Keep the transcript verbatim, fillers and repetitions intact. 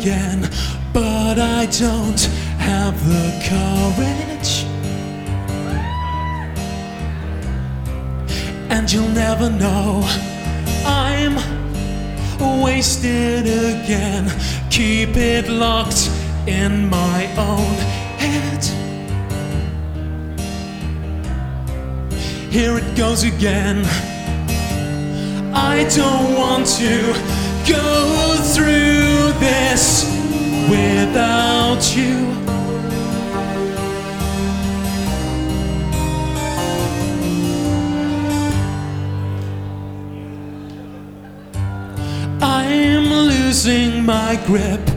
again, but I don't have the courage. And you'll never know I'm wasted again. Keep it locked in my own head. Here it goes again. I don't want to go through this without you. I'm losing my grip.